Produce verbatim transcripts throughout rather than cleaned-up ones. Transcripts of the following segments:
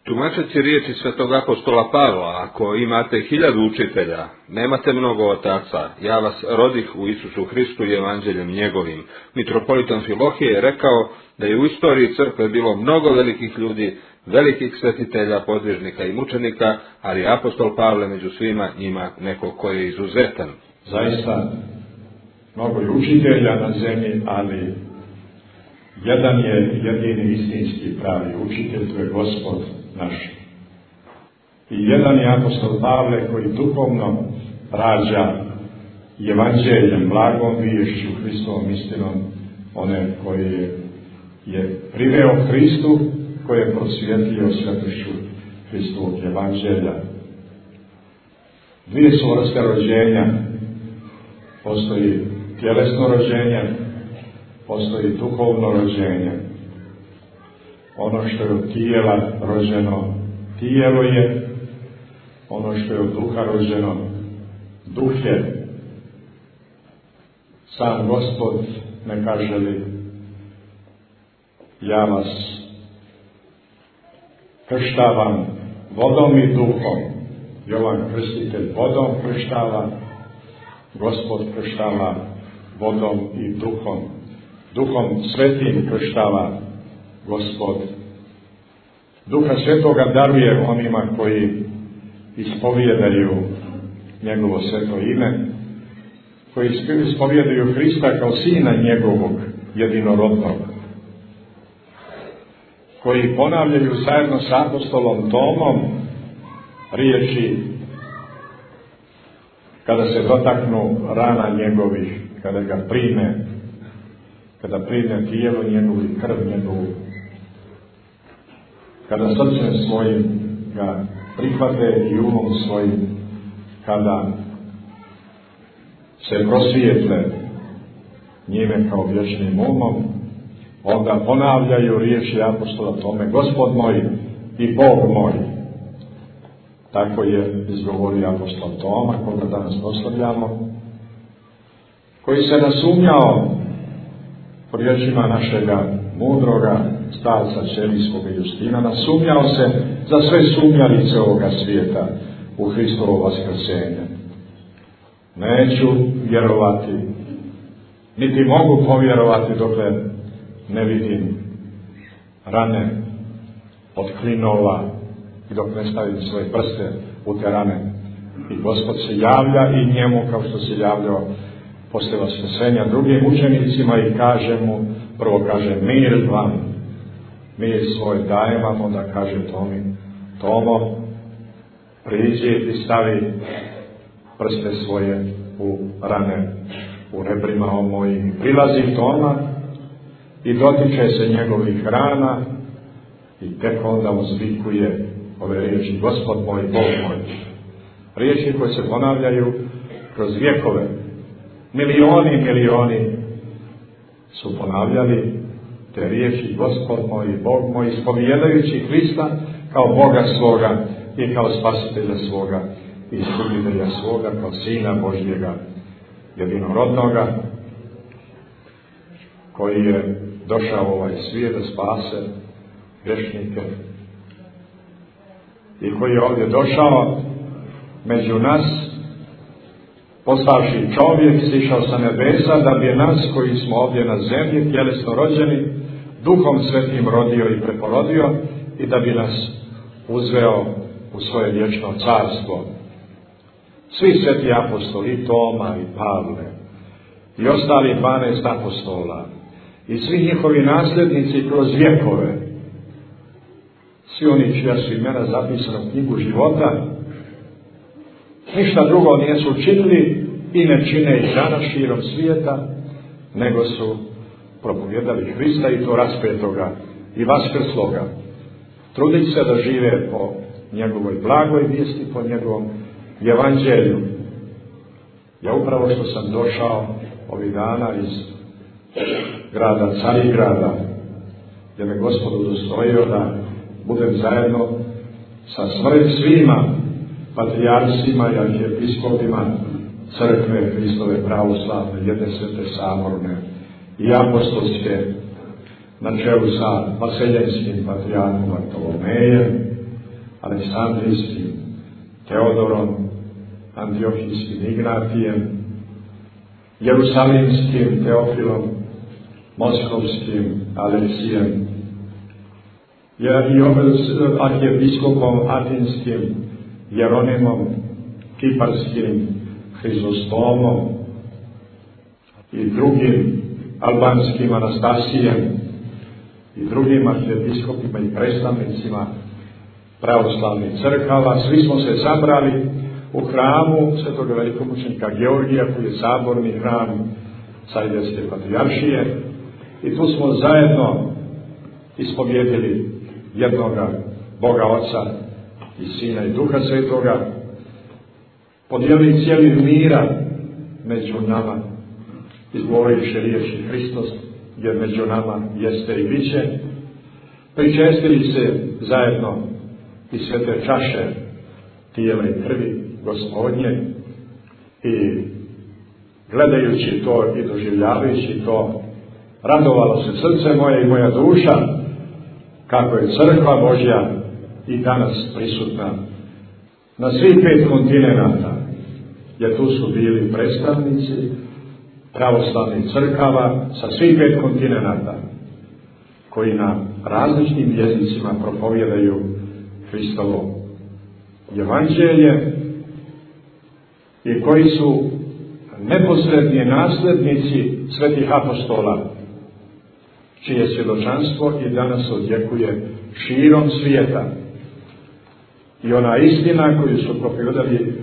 Tumačeći riječi svetog apostola Pavla, ako imate hiljadu učitelja, nemate mnogo otaca, ja vas rodih u Isusu Hristu i evanđeljem njegovim. Mitropolitan Filohije je rekao da je u istoriji crkve bilo mnogo velikih ljudi, velikih svetitelja, podvižnika i mučenika, ali apostol Pavle među svima ima neko ko je izuzetan. Zaista, mnogo je učitelja na zemlji, ali jedan je jedini istinski pravi učitelj, to je Gospod naš. I jedan je apostol Pavle koji duhovno rađa evanđeljem, blagom viješću, Hristovom istinom, one koje je, je priveo Hristu, koje je prosvjetlio svetošću Hristovog evanđelja. Dvije su vrste rođenja. Postoji tjelesno rođenje, postoji duhovno rođenje. Ono što je od tijela rođeno, tijelo je. Ono što je od duha rođeno, duh je. Sam Gospod ne kaže li, ja vas krštavam vodom i duhom. Jovan Krstitelj vodom krštava, Gospod krštava vodom i duhom. Duhom svetim krštava Gospod. Duha svetoga daruje onima koji ispovijedaju njegovo sveto ime, koji ispovijedaju Hrista kao sina njegovog jedinorodnog, koji ponavljaju zajedno s apostolom Tomom riječi kada se dotaknu rana njegovih, kada ga prime, kada prime tijelo njegovu i krv njegovu, kada srcem svojim ga prihvate i umom svojim, kada se prosvijetle njime kao vječnim umom, onda ponavljaju riječi apostola Tome, Gospod moj i Bog moj. Tako je izgovorio apostol Toma, koga danas proslavljamo, koji se nasumnjao po riječima našega mudroga starca Ćelijskoga Justina, nasumnjao se za sve sumnjalice ovoga svijeta u Hristovo vaskrsenje. Neću vjerovati, niti mogu povjerovati dokle ne vidim rane od klinova i dok ne stavim svoje prste u te rane. I Gospod se javlja i njemu kao što se javljao poslije vaskrsenja drugim učenicima i kaže mu, prvo kaže mir vam, mir svoj daje vam, onda kaže Tomi, Tomo, priđi i stavi prste svoje u rane, u rebrima mojim. Prilazi Toma i dotiče se njegovih rana i tek onda uzvikuje ove riječi, Gospod moj, Bog moj. Riječi koje se ponavljaju kroz vjekove. Milioni, milioni su ponavljali te riječi, Gospod moj, Bog moj, ispovijedajući Hrista kao Boga svoga i kao spasitelja svoga i iskupitelja svoga, kao Sina Božjega, jedinorodnoga, koji je došao u ovaj svijet da spase grešnike i koji je ovdje došao među nas, postavši čovjek, sišao sa nebesa, da bi nas koji smo ovdje na zemlji, tjelesno rođeni, Duhom Svetim rodio i preporodio i da bi nas uzveo u svoje vječno carstvo. Svi sveti apostoli, i Toma i Pavle, i ostali dvanaest apostola, i svi njihovi nasljednici kroz vjekove, svi oni čija su imena zapisana u knjigu života, ništa drugo nisu učinili i ne čine i danas širom svijeta, nego su propovijedali Hrista i to raspetoga i vaskrsloga, trudeći se da žive po njegovoj blagoj vijesti, po njegovom evanđelju. Ja upravo što sam došao ovih dana iz grada Carigrada, gdje me Gospod udostojio da budem zajedno sa svima patrijarhima i arhijepiskopima crkve Hristove pravoslavne, jedne svete saborne i apostolske, na čelu sa vaseljenskim patrijarhom Bartolomejem Aleksandrijskim Teodorom, Antiohijskim Ignatijem, Jerusalimskim Teofilom, Moskovskim Aleksijem, i arhijepiskopom Atinskim Jeronimom, Kiparskim Hrizostomom i drugim albanskim Anastasijem i drugim arhijepiskopima i predstavnicima pravoslavnih crkava. Svi smo se sabrali u hramu svetog velikomučenika Georgija, koji je saborni hram Carigrajske patrijaršije, i tu smo zajedno ispovjedili jednoga Boga Oca i Sina i Duha Svetoga, podijelili cijeli mira među nama, izgovorivši riječi Hristos, jer među nama jeste i bit će, pričestili se zajedno i svete čaše tijela i krvi Gospodnje, i gledajući to i doživljavajući to, radovalo se srce moje i moja duša kako je crkva Božja i danas prisutna na svih pet kontinenata, jer tu su bili predstavnici pravoslavnih crkava sa svih pet kontinenata, koji na različitim jezicima propovijedaju Hristovo evanđelje i koji su neposredni nasljednici svetih apostola, čije svjedočanstvo i danas odjekuje širom svijeta. I ona istina koju su propovijedali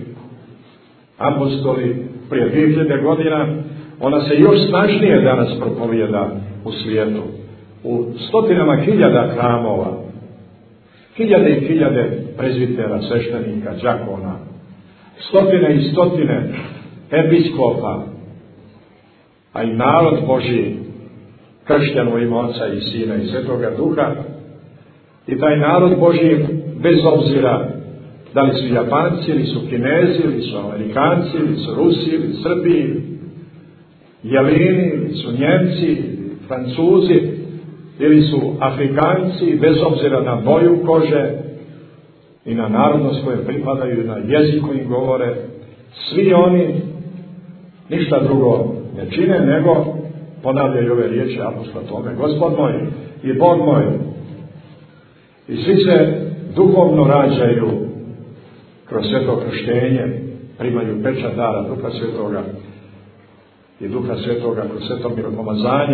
apostoli prije dvije hiljade godina, ona se još snažnije danas propovijeda u svijetu. U stotinama hiljada hramova, hiljade i hiljade prezbitera, sveštenika, đakona, stotine i stotine episkopa, a i narod Božji kršćan u ime Oca i Sina i Svetoga Duha. I taj narod Božji, bez obzira da li su Japanci, ili su Kinezi, ili su Amerikanci, ili su Rusi, ili Srbi, Jelini, ili su Njemci, ili Francuzi, ili su Afrikanci, bez obzira na boju kože i na narodnost koje pripadaju, na jezik koji govore, svi oni ništa drugo ne čine nego ponavljaju ove riječi apostola Tome: Gospod moj i Bog moj. I svi se duhovno rađaju kroz sveto krštenje, primaju pečat dara Duha Svetoga i Duha Svetoga kroz sveto miropomazanje.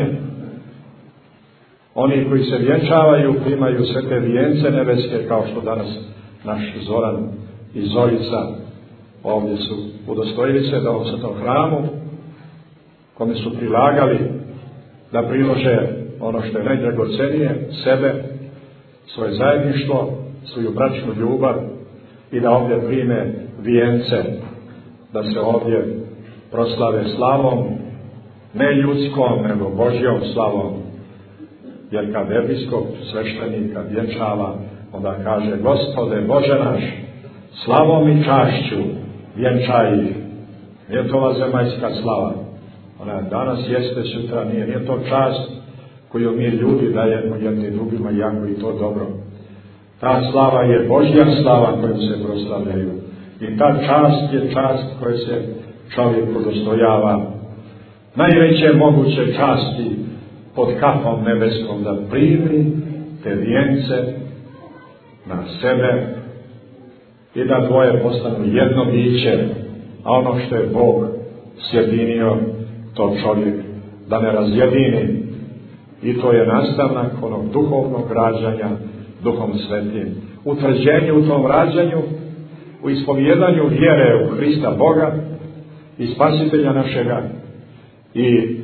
Oni koji se vjenčavaju primaju svete vijence nebeske, kao što danas naš Zoran i Zorica ovdje su udostojili se da u svetom hramu, kome su prilagali da prilože ono što je najdragocenije, sebe, svoje zajedništvo, svoju bračnu ljubav, i da ovdje prime vijence, da se ovdje proslave slavom, ne ljudskom, nego Božjom slavom. Jer kad episkop, sveštenik, kad vjenčava, onda kaže: Gospode Bože naš, slavom i čašću vjenčaj ih. Nije to ova zemaljska slava, ona danas jeste, sutra nije. Nije to čast koju mi ljudi dajemo jedni drugima, jako i to dobro. Ta slava je Božja slava kojom se proslavljaju. I ta čast je čast koje se čovjek udostojava. Najveće moguće časti pod kapom nebeskom, da primi te vijence na sebe i da dvoje postanu jedno biće, a ono što je Bog sjedinio, to čovjek da ne razjedini. I to je nastavnak onog duhovnog rađanja Duhom Svetim. Utvrđenje u tom rađanju, u ispovjedanju vjere u Hrista Boga i Spasitelja našega, i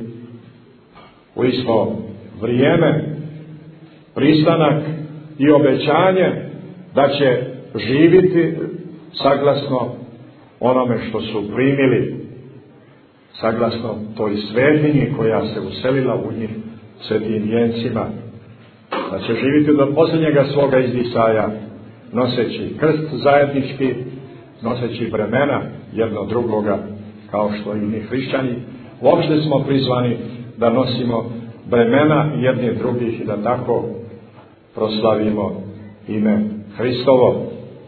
u isto vrijeme pristanak i obećanje da će živjeti saglasno onome što su primili, saglasno toj svetinji koja se uselila u njih svetim vijencima, da će živjeti do posljednjega svoga izdisaja, noseći krst zajednički, noseći bremena jedno drugoga, kao što i mi hrišćani uopšte smo prizvani da nosimo bremena jednih drugih i da tako proslavimo ime Hristovo.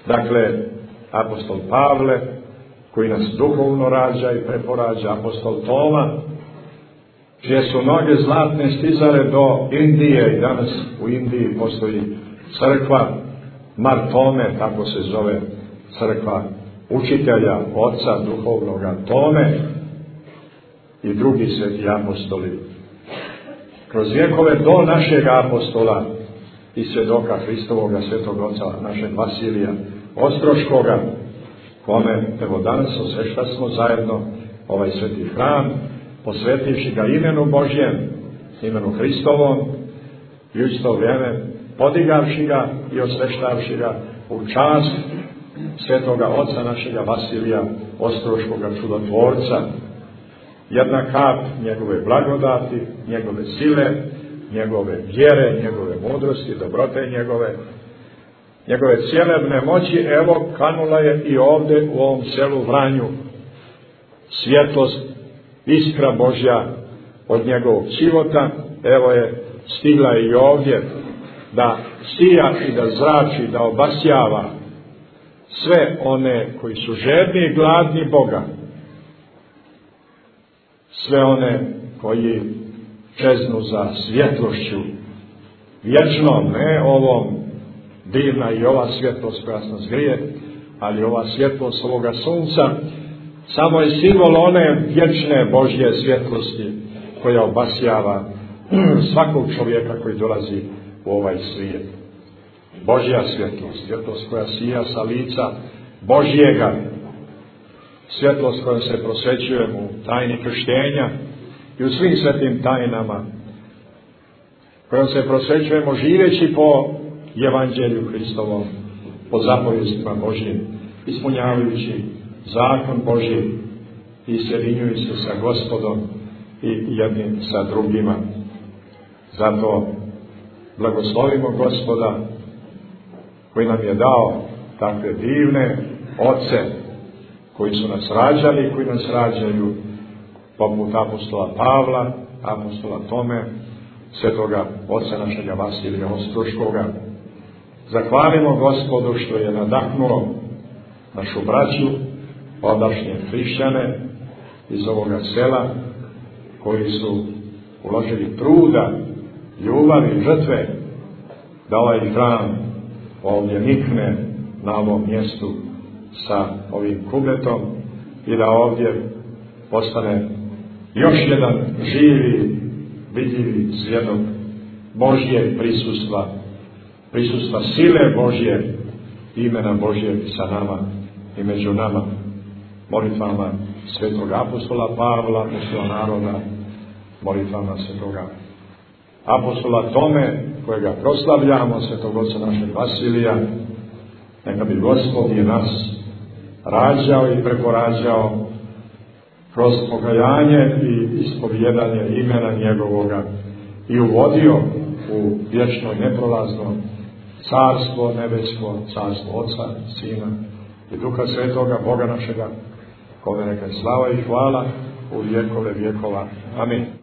Dakle, apostol Pavle, koji nas duhovno rađa i preporađa, apostol Toma, čije su noge zlatne stizale do Indije, i danas u Indiji postoji crkva Mar Tome, tako se zove crkva učitelja, oca duhovnoga Tome, i drugi sveti apostoli. Kroz vjekove do našeg apostola i svjedoka Hristovoga svetog oca našeg Vasilija Ostroškoga, kome evo danas osveštamo zajedno ovaj sveti hram, posvetivši ga imenu Božjem, imenu Hristovom, i u isto vrijeme podigavši ga i osveštavši ga u čast svetoga oca našega Vasilija Ostroškoga čudotvorca. Jedna kap njegove blagodati, njegove sile, njegove vjere, njegove mudrosti, dobrote njegove, njegove cjelebne moći, evo kanula je i ovdje u ovom selu Vranju. Svjetlost, iskra Božja od njegovog života, evo je stigla i ovdje da sija i da zrači, da obasjava sve one koji su žedni i gladni Boga, sve one koji čeznu za svjetlošću vječnom, ne ovom divna i ova svjetlost koja nas grije, ali ova svjetlost ovoga sunca samo je simbol one vječne Božje svjetlosti koja obasjava svakog čovjeka koji dolazi u ovaj svijet. Božja svjetlost, svjetlost koja sija sa lica Božjega, svjetlost kojom se prosvećujemo u tajni krštenja i u svim svetim tajnama, kojom se prosvećujemo živeći po Evanđelju Hristovom, po zapovjestima Božjim, ispunjavajući zakon Božji i sjedinjujući se sa Gospodom i jednim sa drugima. Zato blagoslovimo Gospoda koji nam je dao takve divne oce koji su nas rađali, koji nas rađaju, poput apostola Pavla, apostola Tome, svetoga oca našega Vasilija Ostroškoga. Zahvalimo Gospodu što je nadahnuo našu braću, odašnje hrišćane iz ovoga sela, koji su uložili truda, ljubavi i žrtve da ovaj hram ovdje nikne na ovom mjestu sa ovim kubletom i da ovdje postane još jedan živi, vidljivi svjedok Božje prisustva, prisustva sile Božje, imena Božje sa nama i među nama. Molitvama svetog apostola Pavla, apostola naroda, molitvama svetoga apostola Tome, kojega proslavljamo, svetog oca našeg Vasilija, neka bi Gospod i nas rađao i preporađao kroz pokajanje i ispovjedanje imena njegovoga i uvodio u vječno neprolazno carstvo nebesko, carstvo Oca, Sina i Duha Svetoga, Boga našega, kome neka je slava i hvala u vjekove vjekova. Amin.